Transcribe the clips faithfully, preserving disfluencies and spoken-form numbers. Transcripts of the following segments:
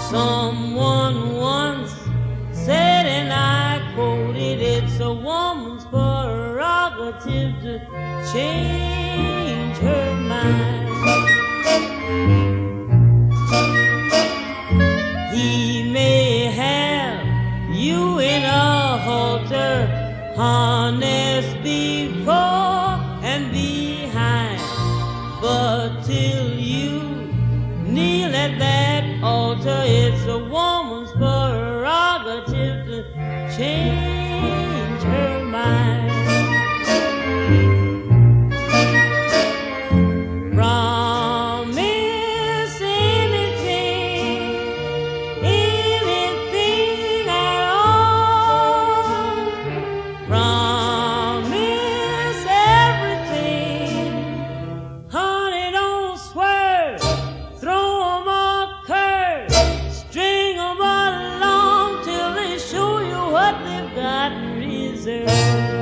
Someone once said, and I quoted, it's a woman's prerogative to change her mind. He may have you in a halter, harness before and behind, but till you kneel at that altar, it's a woman's prerogative to change her mind. Promise anything, anything at all. Promise everything, honey, don't swerve. Throw 'em a curve, string 'em along till they show you what they've got reserved.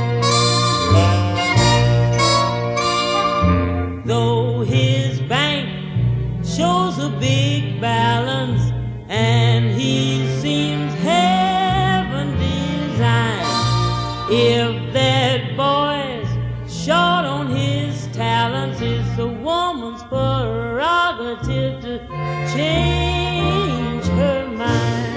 Though his bank shows a big balance and he seems heaven designed, if that boy's short on his talents, it's a woman's prerogative to change her mind.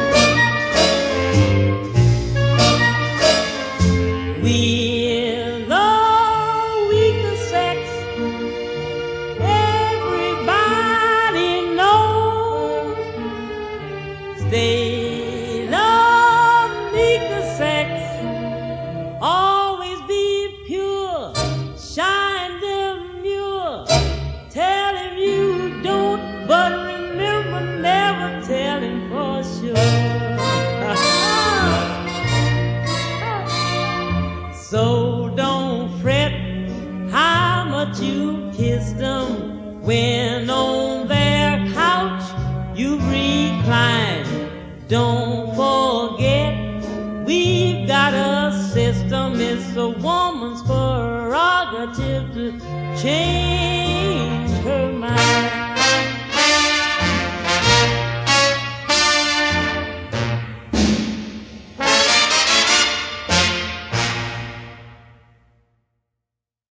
We're the weaker sex, everybody knows. Stay the meeker sex, always be pure, shine demure. Tell him you don't, but remember, never tell him for sure. So don't fret how much you kissed them when on their couch you've reclined. Don't forget we've got a system, it's a woman's prerogative to change